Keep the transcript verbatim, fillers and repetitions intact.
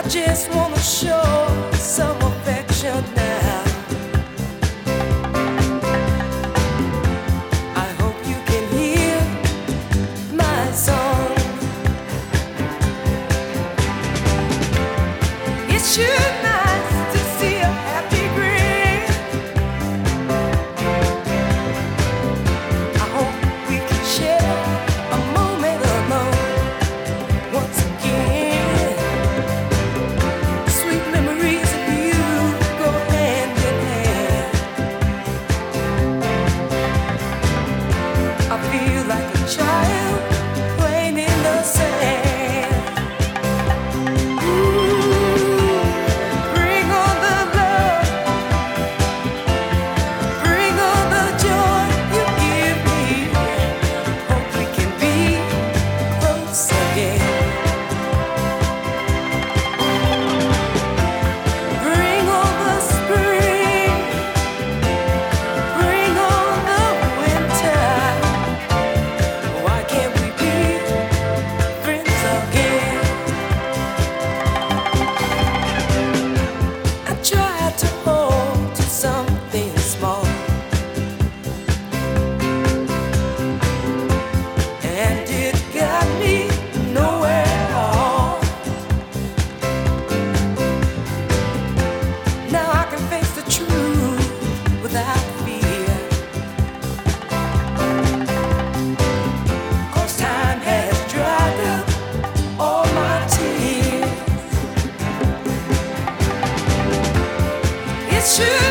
just wanna show some affection now. I hope you can hear my song. It's sure nice to see a happy grin. I hope we can share a moment alone once again. Sweet memories of you go hand in hand. I feel like a child playing in the sand. Ooh, bring on the love, bring on the joy you give me. Hope we can be close again. Bring on the spring, bring on the winter. Why can't we be friends again? I tried to hold to something small, and it got me nowhere at all. Now I can face the truth without fear, 'cause time has dried up all my tears. It's true.